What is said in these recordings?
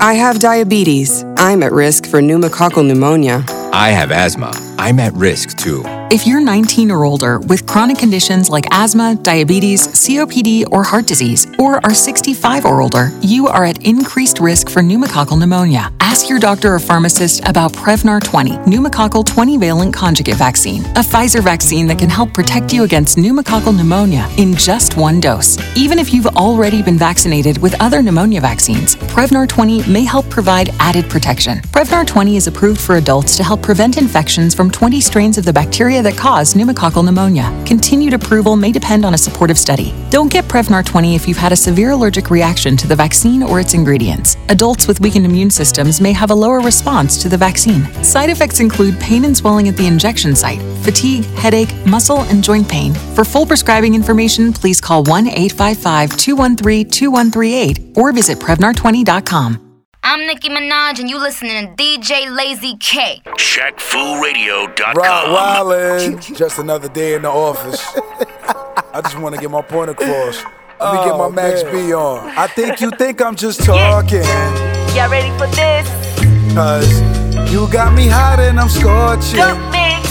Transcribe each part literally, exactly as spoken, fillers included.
I have diabetes. I'm at risk for pneumococcal pneumonia. I have asthma. I'm at risk too. If you're nineteen or older with chronic conditions like asthma, diabetes, C O P D, or heart disease, or are sixty-five or older, you are at increased risk for pneumococcal pneumonia. Ask your doctor or pharmacist about Prevnar twenty, pneumococcal twenty-valent conjugate vaccine, a Pfizer vaccine that can help protect you against pneumococcal pneumonia in just one dose. Even if you've already been vaccinated with other pneumonia vaccines, Prevnar twenty may help provide added protection. Prevnar twenty is approved for adults to help prevent infections from twenty strains of the bacteria that cause pneumococcal pneumonia. Continued approval may depend on a supportive study. Don't get Prevnar twenty if you've had a severe allergic reaction to the vaccine or its ingredients. Adults with weakened immune systems may have a lower response to the vaccine. Side effects include pain and swelling at the injection site, fatigue, headache, muscle, and joint pain. For full prescribing information, please call one eight five five, two one three, two one three eight or visit Prevnar twenty dot com. I'm Nicki Minaj, and you listening to D J Lazy K. Shaq Fu Radio dot com. Rock Wildin', just another day in the office. I just want to get my point across. Let me oh, get my Max man. B on. I think you think I'm just talking. Y'all ready for this? Cause you got me hot and I'm scorching. Dump mix.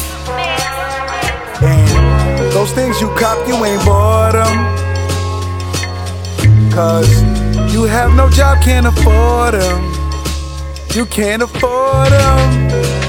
And those things you cop, you ain't bought them. Cause you have no job, can't afford them. You can't afford them.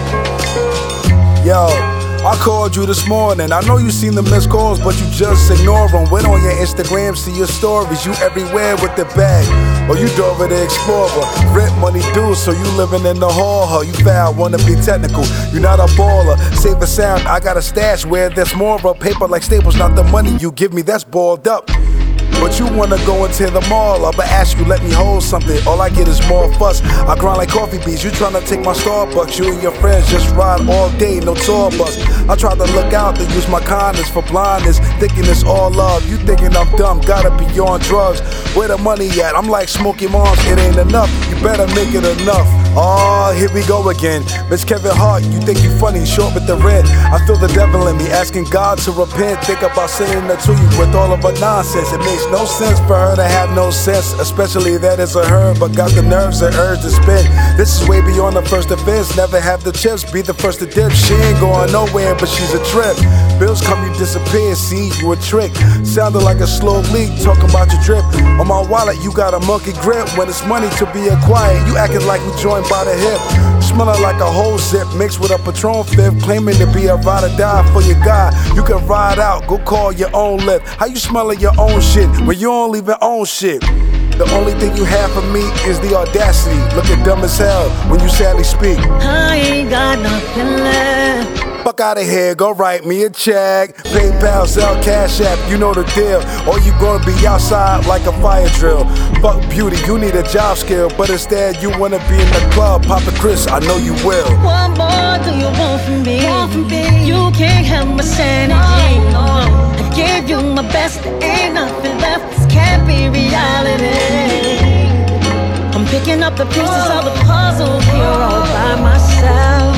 Yo, I called you this morning. I know you seen the missed calls, but you just ignore them. Went on your Instagram, see your stories. You everywhere with the bag. Or you Dora the Explorer. Rent money due, so you living in the hall. You foul, wanna be technical. You not a baller. Save a sound, I got a stash where there's more of a paper like Staples. Not the money you give me, that's balled up. But you wanna go into the mall, I'ma ask you, let me hold something. All I get is more fuss. I grind like coffee beans. You tryna take my Starbucks. You and your friends just ride all day, no tour bus. I try to look out to use my kindness for blindness. Thinking it's all love. You thinking I'm dumb, gotta be on drugs. Where the money at? I'm like Smokey Moms, it ain't enough. You better make it enough. Oh, here we go again. Miss Kevin Hart, you think you funny, short with the rent. I feel the devil in me, asking God to repent. Think about sending her to you with all of her nonsense. It makes no sense for her to have no sense, especially that it's a her, but got the nerves and urge to spin. This is way beyond the first offense. Never have the chips, be the first to dip. She ain't going nowhere, but she's a trip. Bills come, you disappear, see, you a trick. Sounded like a slow leak, talking about your drip. On my wallet, you got a monkey grip. When it's money to be acquired, you acting like we joined by the hip. Smelling like a whole zip mixed with a Patron fifth. Claiming to be a ride or die for your guy. You can ride out, go call your own lip. How you smelling your own shit when you don't even own shit? The only thing you have for me is the audacity. Looking dumb as hell when you sadly speak. I ain't got nothing left. Fuck out of here, go write me a check. PayPal, Zelle, Cash App, you know the deal. Or you gonna be outside like a fire drill. Fuck beauty, you need a job skill. But instead you wanna be in the club. Papa Chris, I know you will. What more do you want from me? Want from me? You can't have my sanity. No, no. I gave you my best, there ain't nothing left. This can't be reality. I'm picking up the pieces of the puzzle here all by myself.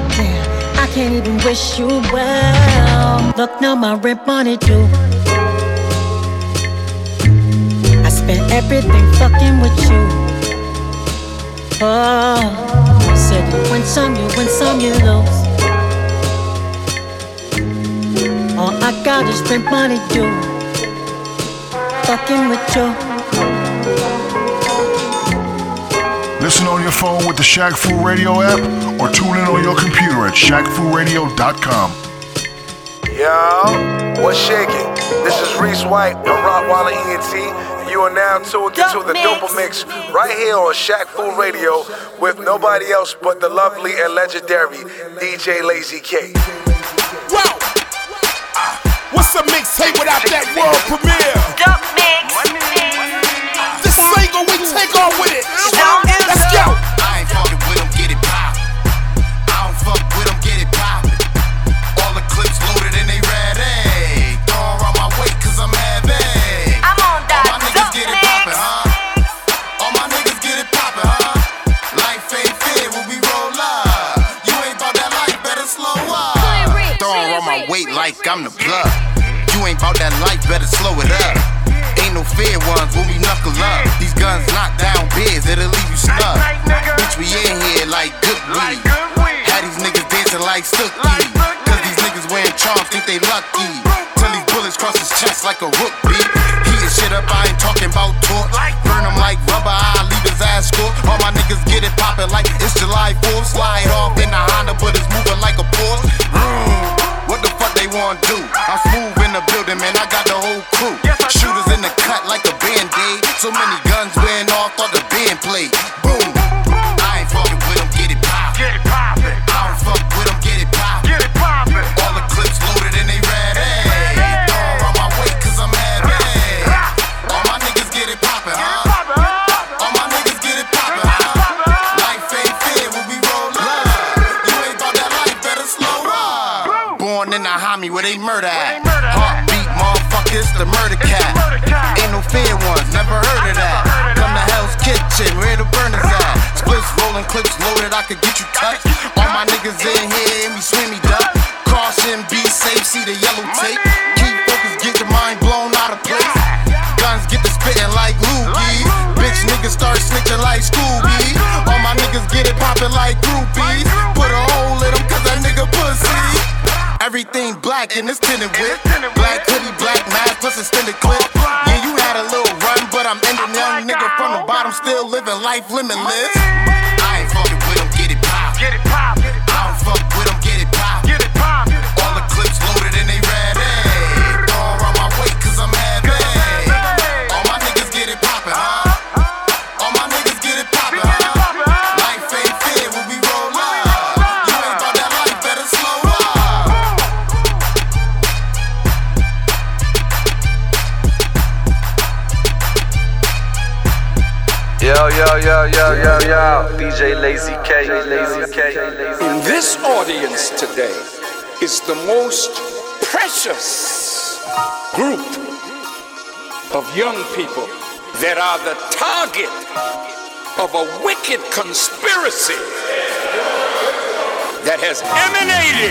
I can't even wish you well. Look now, my rent money due. I spent everything fucking with you. Oh, said you win some, you win some, you lose. All I got is rent money due. Fucking with you. Listen on your phone with the Shaq Fu Radio app or tune in on your computer at Shaq Fu Radio dot com. Yo, what's shaking? This is Reese White of Rottweiler E N T, and you are now tuned into the Dope Mix right here on Shaq Fu Radio with nobody else but the lovely and legendary D J Lazy K. Wow! Uh, what's a mixtape without that world premiere? Dope Mix. This single we take on with it. Let's go. I ain't fucking with them, get it pop. I don't fuck with them, get it poppin'. All the clips loaded and they ready. Throw around my weight cause I'm heavy. I'm on that. All my niggas get it poppin', huh? All my niggas get it poppin', huh? Life ain't fair when we roll up. You ain't about that life, better slow up. Throw around my weight like I'm the plug. You ain't about that life, better slow it up. Ain't no fair ones when we knuckle up. These guns knock down beers, it'll leave you stuck. Sookie. Cause these niggas wearing charms, think they lucky. Till these bullets cross his chest like a rook beat. Heating shit up, I ain't talking about torch. Burn him like rubber, I leave his ass score. All my niggas get it poppin' like it's July fourth. Slide off in the Honda, but it's moving like a Porsche. Mm, what the fuck they wanna do? I'm smooth in the building, man, I got the whole crew. Shooters in the cut like a Band-Aid. So many guns wearing off, thought the band played. Boom, I ain't fucking with them, get it poppin'. Get it poppin'. I don't fuck with them, get it poppin'. Get it poppin'. All the clips loaded and they ready. Don't run my way cause I'm heavy. All my niggas get it poppin', huh? All my niggas get it poppin', huh? Life ain't fair when we roll up. You ain't about that life, better slow up. Born in the homie where they murder at. Heartbeat, motherfuckers, the murder cat. Ain't no fair ones, never heard of that. Come to Hell's Kitchen, where the burners at? Splits rolling, clips loaded, I could get you touched. All my niggas in here, and we swimmy duck. Caution, be safe, see the yellow tape. Keep focus, get your mind blown out of place. Guns get to spitting like loogies. Bitch niggas start snitching like Scooby. All my niggas get it poppin' like groupies. Put a hole in them cause that nigga pussy. Everything black in this tinted whip. Black hoodie, black mask, plus extended clip. Yeah, you had a little run, but I'm ending young nigga from the bottom, still living life limitless. I ain't fucking with them, get it pop. Get it pop. I don't fuck with them, get it pop. Get it pop. All the clips loaded and they ready. Don't run my way cause I'm heavy. All my niggas get it poppin', huh? All my niggas get it poppin', huh? Life ain't fair when we roll up. You ain't about that life, better slow up. Yo, yo, yo, yo, yo, yo, D J Lazy K, Lazy K. In this audience today is the most precious group of young people that are the target of a wicked conspiracy that has emanated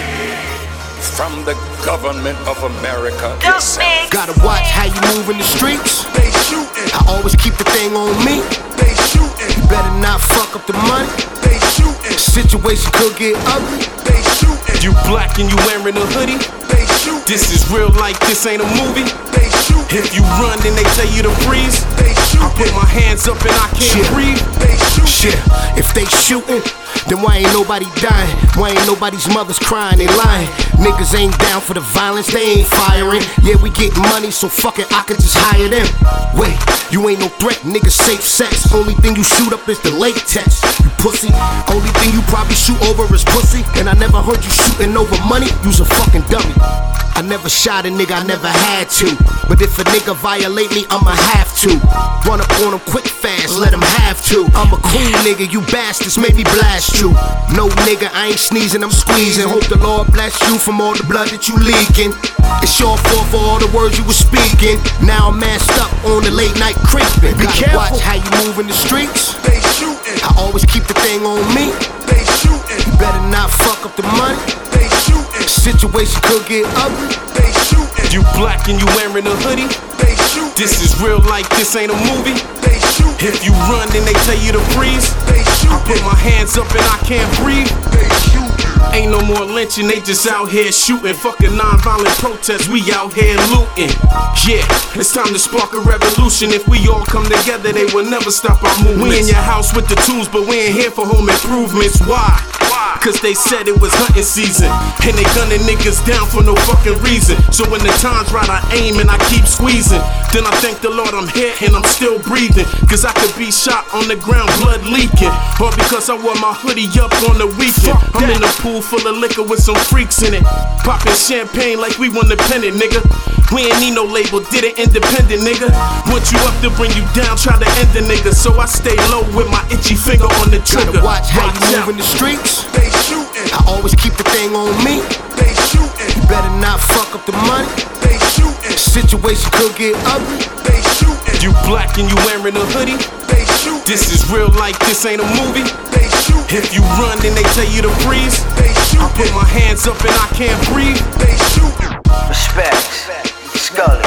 from the government of America itself. Gotta watch how you move in the streets. They shootin'. I always keep the thing on me. They shootin'. You better not fuck up the money. They shootin'. Situation could get ugly. They shootin'. You black and you wearing a hoodie. They shootin'. This is real life, this ain't a movie. They shootin'. If you run, then they tell you to freeze. They shootin'. I put my hands up and I can't Shit. breathe. They shootin'. Shit. If they shootin', then why ain't nobody dying? Why ain't nobody's mothers crying? They lying. Niggas ain't down for the violence, they ain't firing. Yeah, we getting money, so fuck it, I can just hire them. Wait, you ain't no threat, nigga, safe sex. Only thing you shoot up is the latex. You pussy, only thing you probably shoot over is pussy. And I never heard you shooting over money, you's a fucking dummy. I never shot a nigga, I never had to. But if a nigga violate me, I'ma have to. Run up on him quick fast, let him have to. I'm a cool nigga, you bastards made me blast you. No nigga, I ain't sneezing, I'm squeezing. Hope the Lord bless you from all the blood that you leaking. It's your fault for all the words you was speaking. Now I'm masked up on the late night creeping. Be Gotta careful. Watch how you move in the streets. They shootin'. I always keep the thing on me. They shootin'. You better not fuck up the money. They shootin'. Situation could get ugly. They shootin'. You black and you wearing a hoodie. They shootin'. This is real life, this ain't a movie. They shootin'. If you run, then they tell you to freeze. They shootin'. I put my hands up and I can't breathe. They shootin'. Ain't no more lynching, they just out here shooting. Fucking non-violent protests, we out here looting. Yeah, it's time to spark a revolution. If we all come together, they will never stop our movements. We in your house with the tools, but we ain't here for home improvements. Why? Cause they said it was hunting season, and they gunning niggas down for no fucking reason. So when the time's right, I aim and I keep squeezing. Then I thank the Lord I'm here and I'm still breathing. Cause I could be shot on the ground, blood leaking. Or because I wore my hoodie up on the weekend. I'm in a pool full of liquor with some freaks in it. Popping champagne like we won the pennant, nigga. We ain't need no label, did it independent, nigga. Want you up to bring you down, try to end the nigga. So I stay low with my itchy finger on the trigger. Gotta watch how you move in the streets. They shootin'. I always keep the thing on me. They shootin'. You better not fuck up the money. They shootin'. Situation could get ugly. They shootin'. You black and you wearing a hoodie. They shootin'. This is real life, this ain't a movie. They shootin'. If you run, then they tell you to freeze. They shootin'. I put my hands up and I can't breathe. They shootin'. Respect, Scully.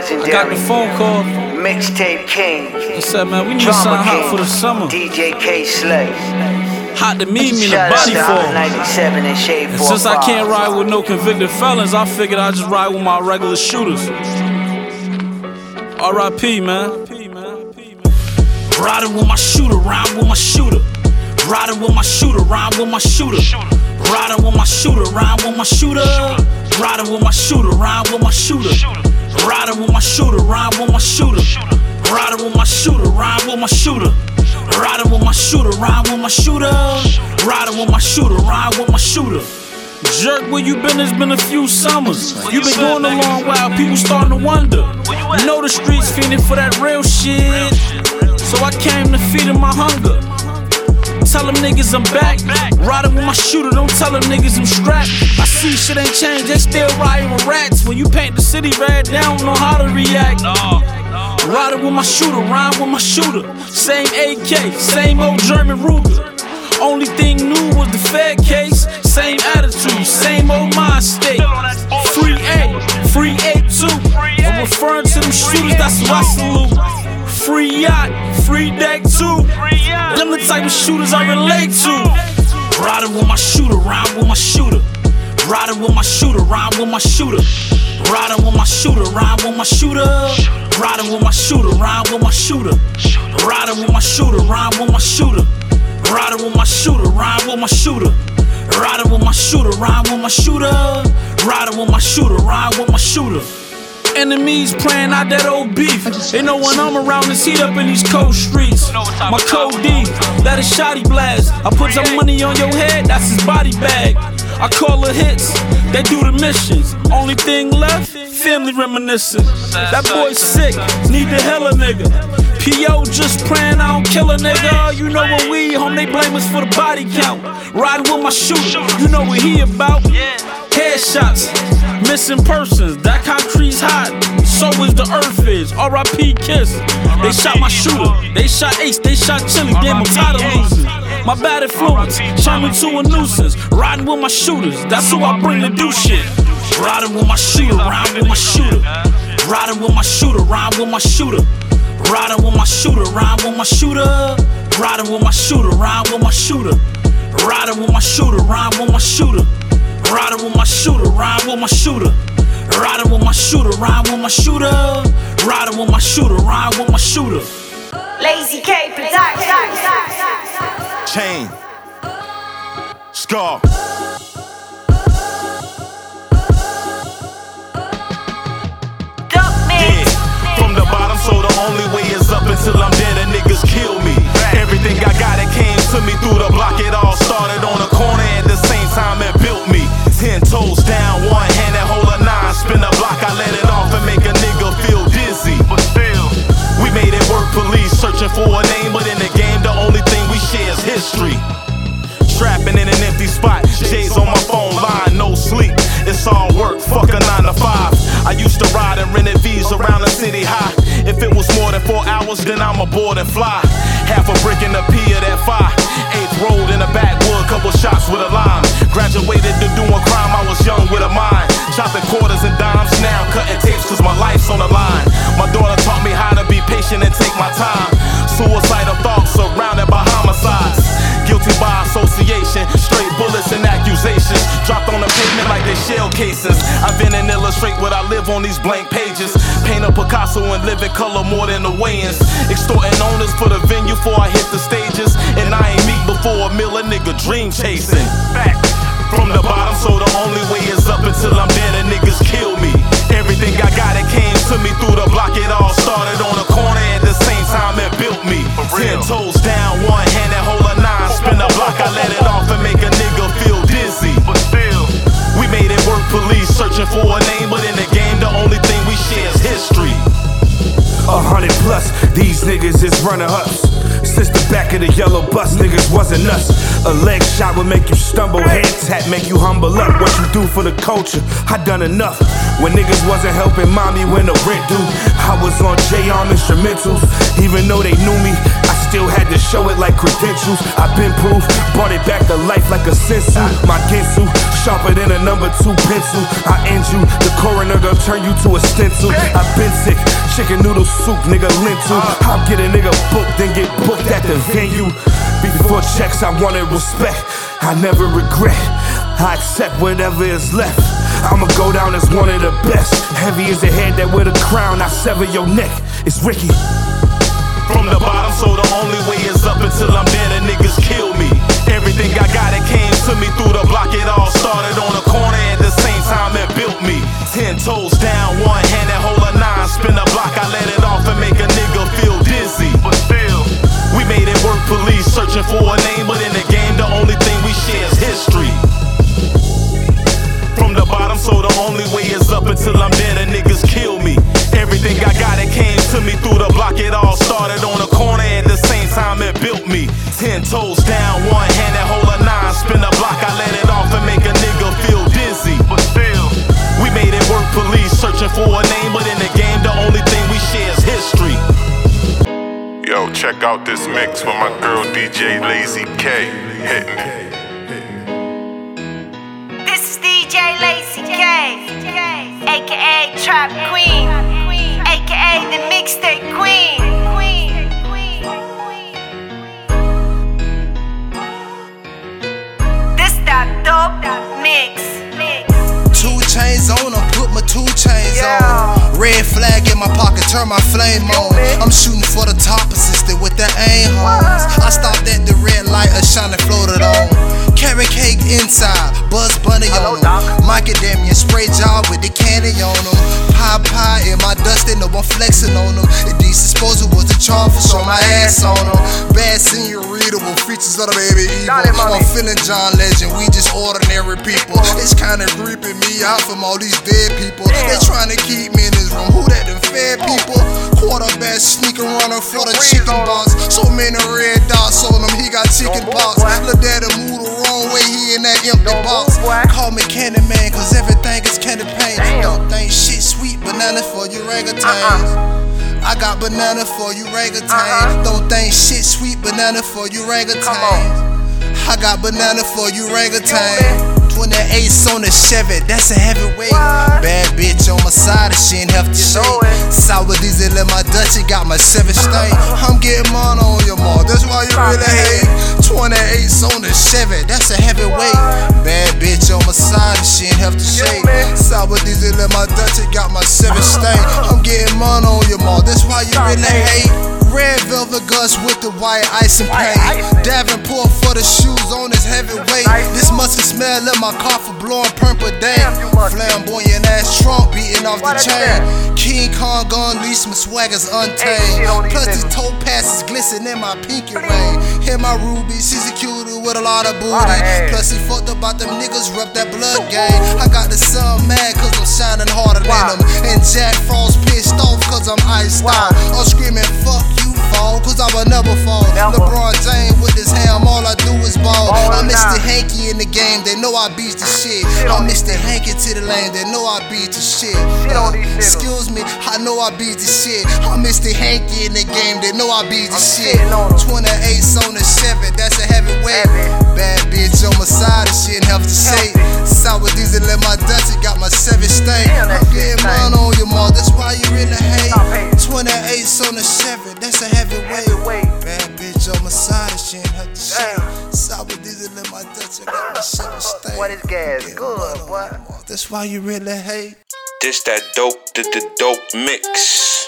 legendary. I got the phone call. Mixtape King. He said, man, we need something hot for the summer. D J K Slay. Hot to meet me in the body fall. ninety-seven and Shade And since I can't ride with no convicted felons, I figured I'd just ride with my regular shooters. R I P, man. Riding with my shooter, ride with my shooter. Riding with my shooter, ride with my shooter. Riding with my shooter, ride with my shooter. Riding with my shooter, ride with my shooter. Riding with my shooter, ride with my shooter. Riding with my shooter, ride with my shooter. Riding with my shooter, ride with my shooter. Riding with my shooter, ride with my shooter. Jerk, where you been? It's been a few summers. You been going a long while, people starting to wonder. You know the streets feeling for that real shit. So I came to feed them my hunger. Tell them niggas I'm back. Riding with my shooter, don't tell them niggas I'm strapped. I see shit ain't changed, they still riding with rats. When you paint the city red, they don't know how to react. Riding with my shooter, rhyme with my shooter. Same A K, same old German Ruger. Only thing new was the Fed case. Same attitude, same old mind state. Free A, free A two. I'm referring to them shooters, that's who I salute. Free yacht, free deck too. Them the type of shooters I relate to. Riding with my shooter, ride with my shooter. Riding with my shooter, ride with my shooter. Riding with my shooter, ride with my shooter. Riding with my shooter, ride with my shooter. Riding with my shooter, ride with my shooter. Riding with my shooter, ride with my shooter. Riding with my shooter, ride with my shooter. Riding with my shooter, ride with my shooter. Enemies praying out that old beef. They know when I'm around, it's heat up in these cold streets. My code D, that is shotty blast. I put some money on your head, that's his body bag. I call it hits, they do the missions. Only thing left, family reminiscing. That boy's sick, need to heal a nigga. P O just praying I don't kill a nigga. You know when we home, they blame us for the body count. Riding with my shooter, you know what he about. Headshots, missing persons, that concrete's hot. So is the earth is, R I P Kiss. They shot my shooter, they shot Ace, they shot Chili. Damn, I'm tired of losing. My bad influence, turn me to a nuisance. Riding with my shooters, that's who I bring to do shit. Riding with my shooter, ride with my shooter. Riding with my shooter, ride with my shooter. Riding with my shooter, ride with my shooter. Riding with my shooter, ride with my shooter. Riding with my shooter, ride with my shooter. Riding with my shooter, ride with my shooter. Riding with my shooter, ride with my shooter. Riding with my shooter, ride with my shooter. Lazy K Production. Chain. Scar. Yeah. From the bottom, so the only way is up until I'm dead and niggas kill me. Everything I got, it came to me through the block. It all started on the corner at the same time it built me. Ten toes down, one hand that hold a nine. Spin a block, I let it off and make a nigga feel dizzy. But still, we made it work, police searching for a name. But in the game, the only thing we share is history. Trapping in an empty spot, J's on my phone line, no sleep. It's all work, fuck a nine to five. I used to ride and rent V's around the city high. If it was more than four hours, then I'm aboard and fly. Half a brick in the P of that fire. Eighth road in the backwood, couple shots with a lime. Graduated to doing crime, I was young with a mind. Chopping quarters and dimes, now cutting tapes cause my life's on the line. My daughter taught me how to be patient and take my time. Suicidal thoughts surrounded by homicides. Guilty by association, straight bullets and accusations. Dropped on the pavement like they shell cases. I've been and illustrate what I live on these blank pages. Paint a Picasso and live in color more than the weigh-ins. Extorting owners for the venue before I hit the stages. And I ain't meet before a mill, a nigga dream chasing. From the bottom, so the only way is up until I'm dead and niggas kill me. Everything I got, it came to me through the block. It all started on the corner at the same time it built me. Ten toes down, one hand that hold a nine. Spin a block, I let it off and make a nigga feel dizzy. But still, we made it work, police searching for a name. But in the game, the only thing we share is history. A hundred plus, these niggas is runner-ups. Since the back of the yellow bus, niggas wasn't us. A leg shot would make you stumble, head tap make you humble up. What you do for the culture, I done enough. When niggas wasn't helping mommy when the rent due, I was on J-Arm instrumentals. Even though they knew me, I still had to show it like credentials. I've been proof, brought it back to life like a sensu. My Ginsu, sharper than a number two pencil. I end you, the coroner gon' turn you to a stencil. I've been sick, chicken noodle soup, nigga lentil. I'll get a nigga booked, then get booked at the venue. Before checks, I wanted respect. I never regret. I accept whatever is left. I'ma go down as one of the best. Heavy as a head that wear the crown, I sever your neck. It's Ricky. From the bottom, so the only way is up until I'm dead and niggas kill me. Everything I got, it came to me through the block. It all started on the corner at the same time it built me. Ten toes down, one hand and hold a nine. Spin the block, I let it off and make a nigga feel dizzy. But still, we made it work, police searching for a name. But in the game, the only thing we share is history. From the bottom, so the only way is up until I'm dead and niggas kill me. Everything I got, it came to me through the block. It all started on the corner at the same time it built me. Ten toes down, one hand and hold a nine. Spin the block, I let it off and make a nigga feel dizzy. But still, we made it work, police searching for a name. But in the game, the only thing we share is history. Yo, check out this mix with my girl D J Lazy K. Hitting it. This is D J Lazy K, aka Trap Queen, aka the Mixtape Queen. This that dope mix. Two chains on them, put my two chains yeah. on. Red flag in my pocket, turn my flame on. I'm shooting for the top assistant with the aim homes. I stopped at the red light, a shining floated on. Carrot cake inside, Buzz Bunny on them. Macadamia spray jar with the candy on them. Pie pie in my dustin', no one flexing on them. The D disposal was the charm for show my ass on them. Bad senorita with features of the baby evil. I'm feeling John Legend, we just ordinary people. It's kinda creeping me out from all these dead people. They trying to keep me in this room. Who that, them fed people? Quarterback sneaking runner for the chicken box. So many red dots on him, he got chicken pox. Look at him move the wrong way, he in that empty box. Call me Candy Man, cause everything is candy paint. Don't think shit sweet banana for you orangutans. I got banana for you orangutans. Don't think shit sweet banana for you orangutans. I got banana for you orangutans. twenty-eights on the Chevy, that's a heavyweight. Bad bitch on my side and she ain't have to shake. Sour diesel in my Dutchie, got my seven stain. I'm getting mine on your mom, that's why you really hate. twenty-eights on the Chevy, that's a heavyweight. Bad bitch on my side and she ain't have to shake. Sour diesel in my Dutchie, got my seven stain. I'm getting mine on your mom, that's why you really hate. Red velvet guts with the white ice and paint. Davenport for the shoes on his heavyweight. This musky smell in my car for blowing purple damn. Flamboyant ass trunk beating off the chain. King Kong gun leash, my swagger's untamed. Plus these toe passes glisten in my pinky ring. Hit my ruby, she's a cutie with a lot of booty. Plus he fucked about them niggas, rep that blood game. I got the sun mad cause I'm shining harder than them. And Jack Frost pissed off cause I'm iced out. I'm screaming fuck you fall, cause I will never fall. Never. LeBron James with his ham, all I do is ball. I'm Mister Hanky in the game, they know I beat the shit. I'm Mister Hanky to the lane, they know I beat the shit. Uh, excuse me, I know I beat the shit. I'm Mister Hanky in the game, they know I beat the shit. twenty-eights on the Chevy, that's a heavyweight. Bad bitch on my side and she ain't have to say. Sour diesel in my Dutchie, got my seven stain. I'm getting mine on your mom, that's why you really hate. twenty-eights on the Chevy, that's a heavyweight. Bad bitch on my side and she ain't have to say. Sour diesel in my Dutchie, got my seven stain. What is gas? Good, boy. That's why you really hate. This that dope, the, the dope mix.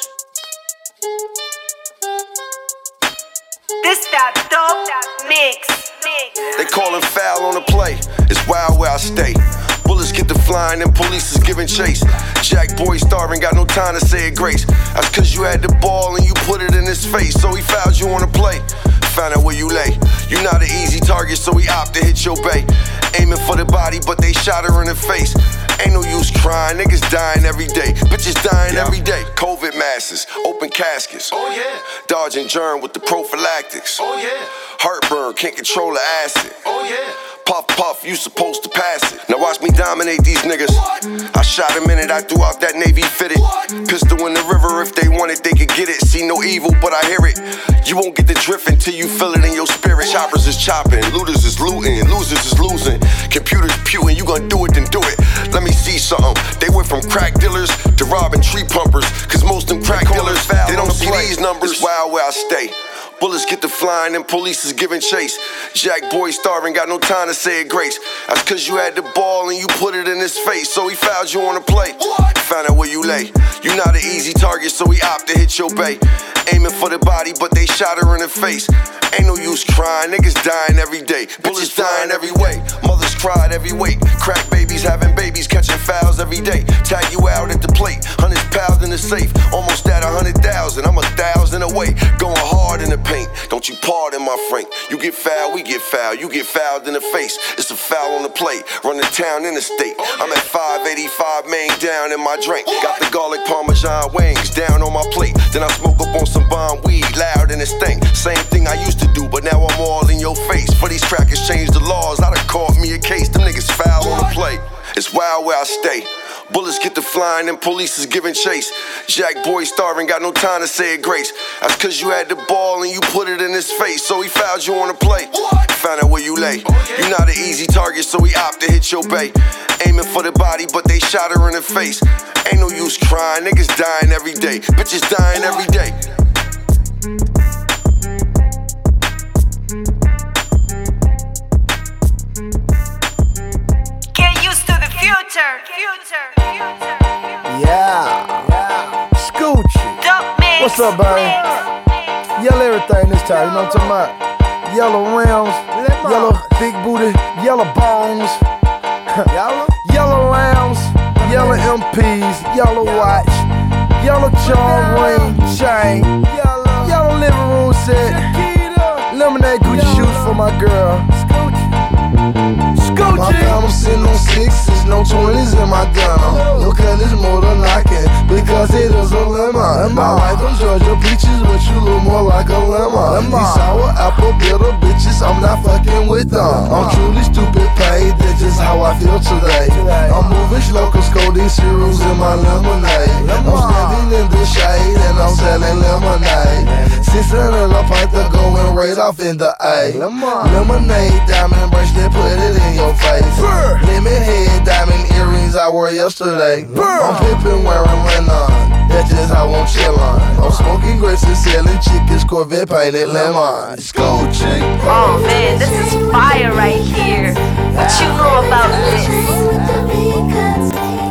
This that dope mix. They callin' foul on the play. It's wild where I stay. Bullets get to flying and police is giving chase. Jack boy starving, got no time to say a grace. That's cause you had the ball and you put it in his face. So he fouled you on the play. Found out where you lay. You not an easy target, so he opt to hit your bay. Aiming for the body, but they shot her in the face. Ain't no use crying, niggas dying every day. Bitches dying yeah. every day. COVID masses, open caskets. Oh yeah. Dodging germ with the prophylactics. Oh yeah. Heartburn, can't control the acid. Oh yeah. Puff, puff, you supposed to pass it. Now watch me dominate these niggas. What? I shot a minute, I threw out that Navy fitted. Pistol in the river, if they want it, they could get it. See no evil, but I hear it. You won't get the drift until you feel it in your spirit. Choppers is chopping, looters is looting, losers is losing. Computers pewing, you gon' do it, then do it. Let me see something. They went from crack dealers to robbing tree pumpers. Cause most them crack dealers, they don't see these numbers. It's wild where I stay. Bullets get to flying and police is giving chase. Jack Boy starving, got no time to say a grace. That's cause you had the ball and you put it in his face. So he fouled you on the play. Found out where you lay. You not an easy target, so he opted to hit your bay. Aiming for the body, but they shot her in the face. Ain't no use crying, niggas dying every day. Bullets dying every way. Mothers cried every week. Crack babies having babies, catching fouls every day. Tag you out at the plate. Hundreds pounds in the safe. Almost at a hundred thousand. I'm a thousand away. Going hard in the paint. Don't you pardon my Frank. You get fouled, we get fouled. You get fouled in the face. It's a foul on the plate. Run the town in the state. I'm at five eighty-five, main down in my drink. Got the garlic parmesan wings down on my plate. Then I smoke up on some bomb weed, loud and it stink. Same thing I used to do, but now I'm all in your face. For these crackers change the laws, I done caught me a case. Them niggas foul on the plate. It's wild where I stay. Bullets get to flying and police is giving chase. Jack Boy starving, got no time to say a grace. That's cause you had the ball and you put it in his face. So he fouled you on the play. Found out where you lay. You not an easy target, so he opted to hit your bay. Aiming for the body, but they shot her in the face. Ain't no use crying, niggas dying every day. Bitches dying every day. Future, future, future. Yeah, yeah. Scoochie. Mix, what's up, baby? Yellow everything this time, you know what I'm talking about? Yellow rims, yellow big booty, yellow bones, yellow lambs, yellow M Ps, yellow watch, yellow charm ring, chain, yellow living room set, lemonade Gucci shoes for my girl. My fam sitting on sixes, no twenties in my gun. Your cut is more than I can, because it is a lemon. I like them Georgia peaches, but you look more like a lemon. These sour apple bitter bitches, I'm not fucking with them. I'm truly stupid paid, that's just how I feel today. I'm moving slow, cause codeine cereals in my lemonade. I'm standing in the shade, and I'm selling lemonade. Six hundred a pint to going right off in the A. Lemonade, diamond bracelet, put it in your face. Lemon head, diamond earrings I wore yesterday. I'm pimpin' wearing linen. That's just how I'm chillin'. I'm smoking grapes and selling chickens, Corvette painted lemon. Scoochie. Oh man, this is fire right here. What you know about this?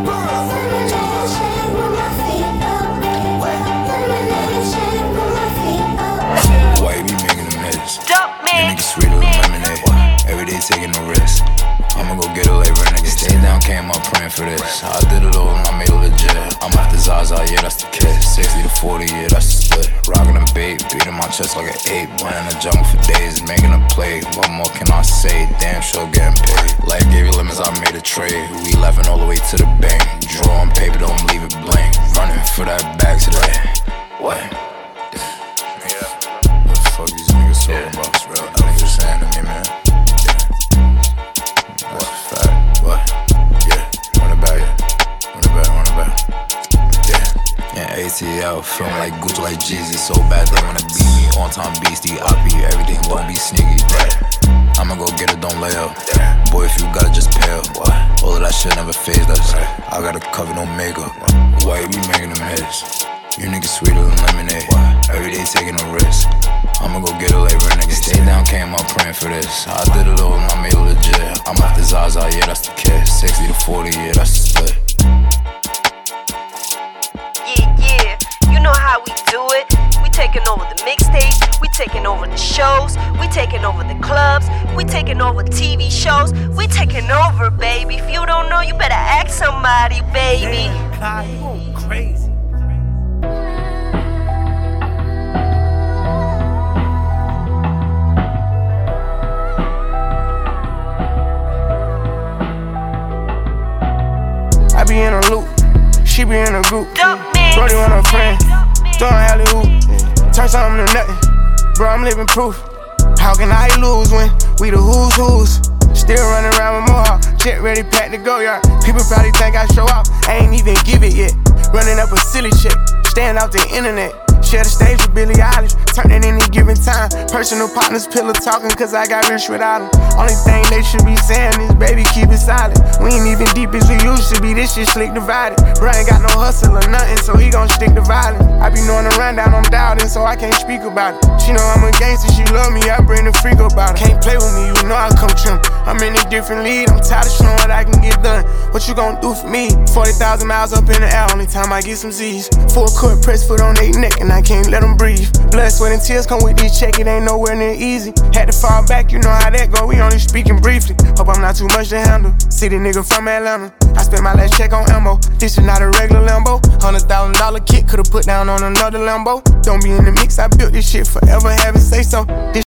Every day taking a risk. I'ma go get a labor, nigga. Stay down, came up praying for this. I did it all and I made it legit. I'm after Zaza, yeah, that's the kid. sixty to forty, yeah, that's the split. Rockin' a bait, beating my chest like an ape. Went in the jungle for days, making a play. What more can I say? Damn sure getting paid. Life gave you limits, I made a trade. We laughing all the way to the bank. Draw on paper, don't leave it blank. Running for that bag today. What? Yeah. What the fuck these niggas talking about? It's real. Niggas saying to me, man. A T L, feeling like Gucci, like Jeezy. So bad they wanna beat me. On time beastie, I be everything, don't be sneaky. Yeah. I'ma go get it, don't lay up. Yeah. Boy, if you got it, just pay up. What? All of that shit never phased us. Right. I got a cover, no makeup. Why you be making them hits? You niggas sweeter than lemonade. What? Every day taking a risk. I'ma go get a labor, nigga. Stay down, came up praying for this. I did it all and I made it legit. I'm after Zaza, yeah, that's the kid. sixty to forty, yeah, that's the split. You know how we do it. We taking over the mixtapes, we taking over the shows, we taking over the clubs, we taking over T V shows, we taking over, baby. If you don't know, you better ask somebody, baby. Damn, Kai, you going crazy. I be in a loop, she be in a group. Brody want a friend, throwing alley-oop. Turn something to nothing, bro, I'm living proof. How can I lose when we the who's who's? Still running around with Mohawk, shit ready, packed to go, yard. People probably think I show off, I ain't even give it yet. Running up a silly check, staying off the internet. Share the stage with Billie Eilish, turn it any given time. Personal partners, pillow talking, cause I got rich without them. Only thing they should be saying is, baby, keep it silent. We ain't even deep as we used to be, this shit slick divided. Bro ain't got no hustle or nothing, so he gon' stick to violence. I be knowing the rundown, I'm doubting, so I can't speak about it. She know I'm a gangster, she love me, I bring the freak about it. Can't play with me, you know I come trim. I'm in a different league, I'm tired of showing what I can get done. What you gon' do for me? forty thousand miles up in the air, only time I get some Z's. Full court press foot on they neck, and I can't let them breathe. Blood, sweat, and tears come with this check, it ain't nowhere near easy. Had to fall back, you know how that go, we only speaking briefly. Hope I'm not too much to handle. City nigga from Atlanta, I spent my last check on ammo. This is not a regular Lambo. Hundred thousand dollar kit, could've put down on another Lambo. Don't be in the mix, I built this shit forever, have it say so. This